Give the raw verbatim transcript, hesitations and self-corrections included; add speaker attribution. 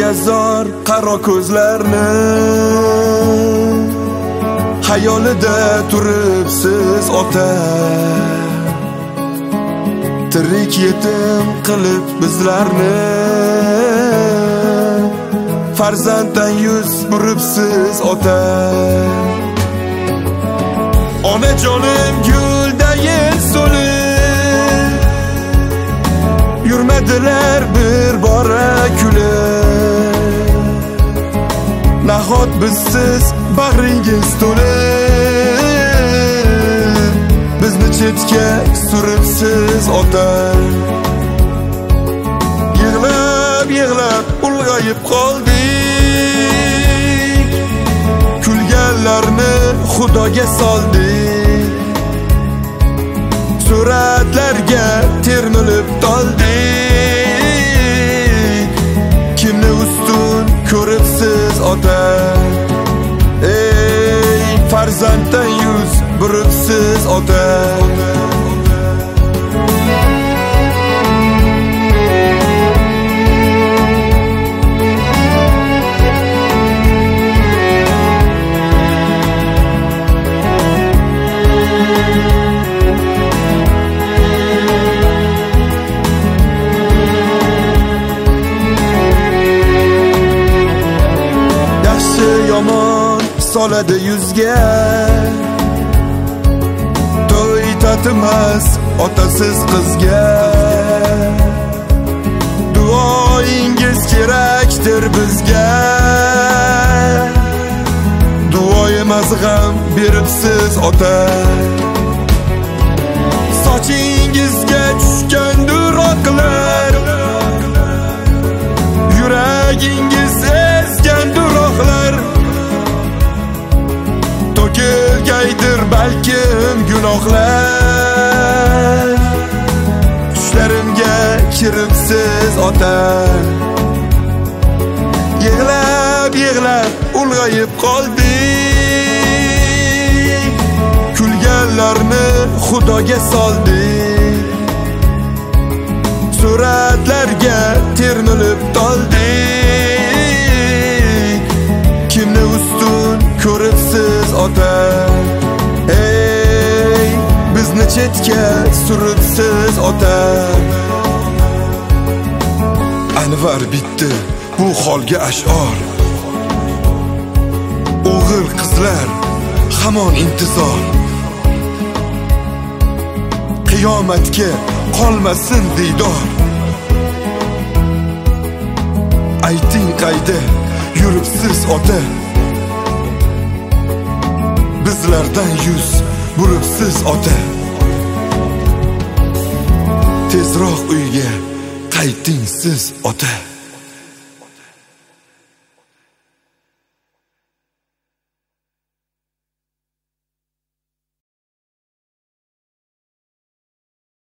Speaker 1: ko'rmaganga zor qaro ko'zlarni, xayolida turibsiz ota. Tirik yetim qilib bizlarni, farzanddan yuz buribsiz ota. Onajonim guldayin so'lib, yurmadilar bir bora kulib. Nahot bizsiz bag'ringiz to'lib, bizni chetga suribsiz ota. Yig'lab yig'lab ulg'ayib qoldik, kulganlarni Xudoga soldik. Suratlarga termilib toldik, kimni ustun ko'ribsiz ota. Ey farzanddan yuz buribsiz ota. Yomon soladi yuzga, to'y tatimas otasiz qizga. Duoyingiz kerakdir bizga, duoyimiz g'am beribsiz ota. Sochingizga tushgandir oqlar, yuragingiz ezgandir oqlar. To'kilgaydir balkim gunohlar, tushlarimga kiribsiz ota. Yig'lab yig'lab ulg'ayib qoldik, kulganlarni Xudoga soldik. Suratlarga termilib toldik, kimni ustun ko'ribsiz ota. Ey bizni chetga suribsiz ota. Anvar bitdi bu holga ash'or, o'g'il qizlar hamon intizor. Qiyomatga qolmasin diydor. Ayting qayda yuribsiz ota. Bizlardan yuz buribsiz ota. Tezroq uyga qayting siz ota.